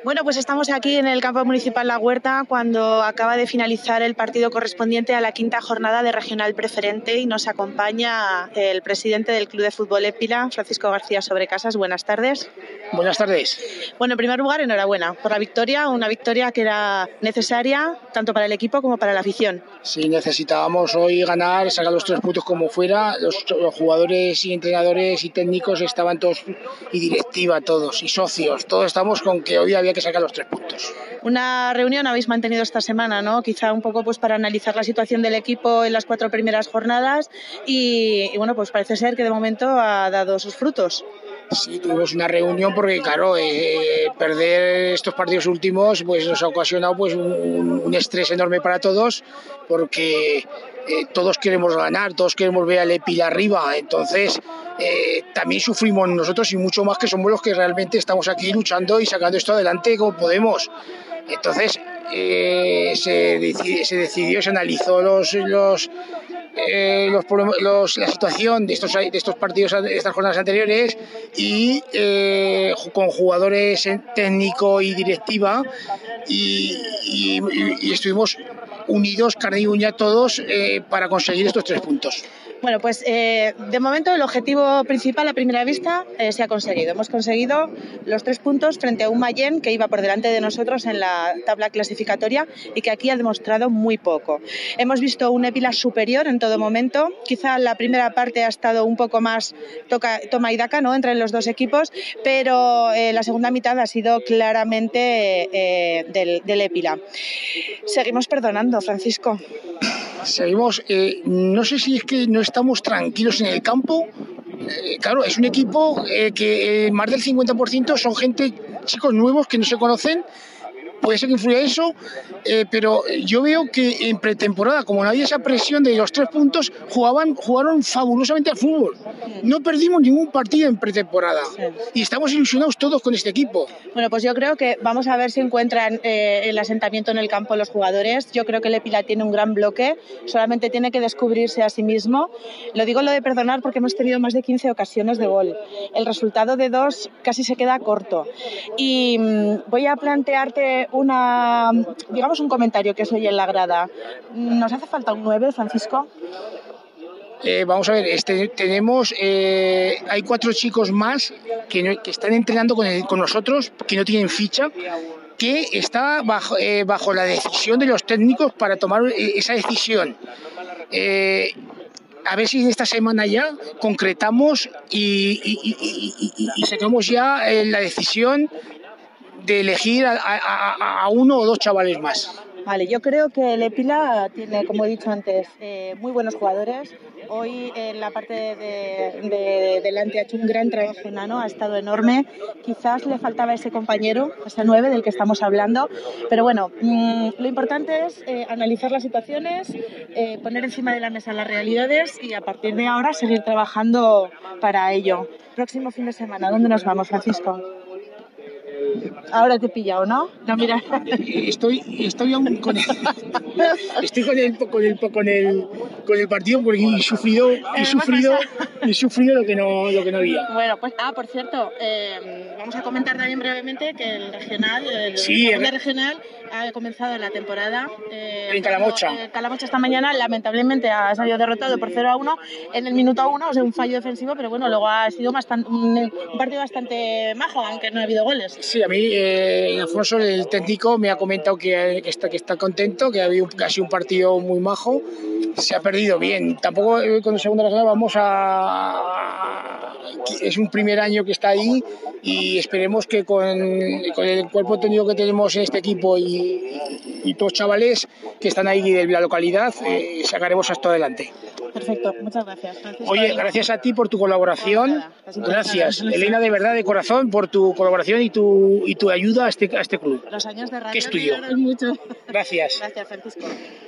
Bueno, pues estamos aquí en el campo municipal La Huerta cuando acaba de finalizar el partido correspondiente a la quinta jornada de Regional Preferente y nos acompaña el presidente del Club de Fútbol Épila, Francisco García Sobrecasas. Buenas tardes. Buenas tardes. Bueno, en primer lugar, enhorabuena por la victoria, una victoria que era necesaria tanto para el equipo como para la afición. Sí, necesitábamos hoy ganar, sacar los 3 puntos como fuera. Los jugadores y entrenadores y técnicos estaban todos, y directiva todos, y socios, todos estamos con que hoy había que sacar los 3 puntos. Una reunión habéis mantenido esta semana, ¿no? Quizá un poco pues para analizar la situación del equipo en las 4 primeras jornadas y bueno, pues parece ser que de momento ha dado sus frutos. Sí, tuvimos una reunión porque, claro, perder estos partidos últimos pues nos ha ocasionado pues un estrés enorme para todos, porque todos queremos ganar, todos queremos ver al Épila arriba, entonces también sufrimos nosotros y mucho más, que somos los que realmente estamos aquí luchando y sacando esto adelante como podemos. Entonces se decidió, se analizó la situación de estos partidos, de estas jornadas anteriores, y con jugadores técnico y directiva y estuvimos unidos, carne y uña todos, para conseguir estos 3 puntos. Bueno, pues de momento el objetivo principal a primera vista se ha conseguido. Hemos conseguido los 3 puntos frente a un Mayén que iba por delante de nosotros en la tabla clasificatoria y que aquí ha demostrado muy poco. Hemos visto un Épila superior en todo momento. Quizá la primera parte ha estado un poco más toma y daca, ¿no?, entre los dos equipos, pero la segunda mitad ha sido claramente del Épila. Seguimos perdonando, Francisco. Seguimos, no sé si es que no estamos tranquilos en el campo. Claro, es un equipo que más del 50% son chicos nuevos que no se conocen. Puede ser que influya eso, pero yo veo que en pretemporada, como no había esa presión de los 3 puntos, jugaron fabulosamente al fútbol. No perdimos ningún partido en pretemporada y estamos ilusionados todos con este equipo. Bueno, pues yo creo que vamos a ver si encuentran el asentamiento en el campo los jugadores. Yo creo que el Épila tiene un gran bloque, solamente tiene que descubrirse a sí mismo. Lo digo lo de perdonar porque hemos tenido más de 15 ocasiones de gol. El resultado de 2 casi se queda corto. Y voy a plantearte un comentario que soy en la grada. ¿Nos hace falta un 9, Francisco? Vamos a ver, tenemos, hay 4 chicos más que están entrenando con nosotros, que no tienen ficha, que está bajo la decisión de los técnicos para tomar esa decisión. A ver si en esta semana ya concretamos y sacamos ya la decisión de elegir a 1 o 2 chavales más. Vale, yo creo que el Épila tiene, como he dicho antes, muy buenos jugadores. Hoy en la parte de delante ha hecho un gran trabajo Nano, ha estado enorme. Quizás le faltaba ese compañero, ese 9 del que estamos hablando. Pero bueno, lo importante es analizar las situaciones, poner encima de la mesa las realidades y a partir de ahora seguir trabajando para ello. Próximo fin de semana, ¿dónde nos vamos, Francisco? Ahora te he pillado, ¿no? No, mira. Estoy aún con el partido porque he sufrido lo que no había. Bueno, pues por cierto, vamos a comentar también brevemente que el regional, el regional ha comenzado la temporada en Calamocha. Calamocha esta mañana lamentablemente ha salido derrotado por 0-1 en el minuto 1, o sea, un fallo defensivo, pero bueno, luego ha sido un partido bastante majo, aunque no ha habido goles. Sí, a mí Alfonso, el técnico, me ha comentado que está contento, que ha habido casi un partido muy majo. Se ha perdido bien. Tampoco con el segundo regional es un primer año que está ahí y esperemos que con el cuerpo técnico que tenemos en este equipo y todos chavales que están ahí de la localidad, sacaremos esto adelante. Perfecto, muchas gracias, Francisco. Oye, gracias a ti por tu colaboración. Gracias, Elena, de verdad, de corazón, por tu colaboración y tu ayuda a este club. Los años de radio que es tuyo. mucho. Gracias. Gracias, Francisco.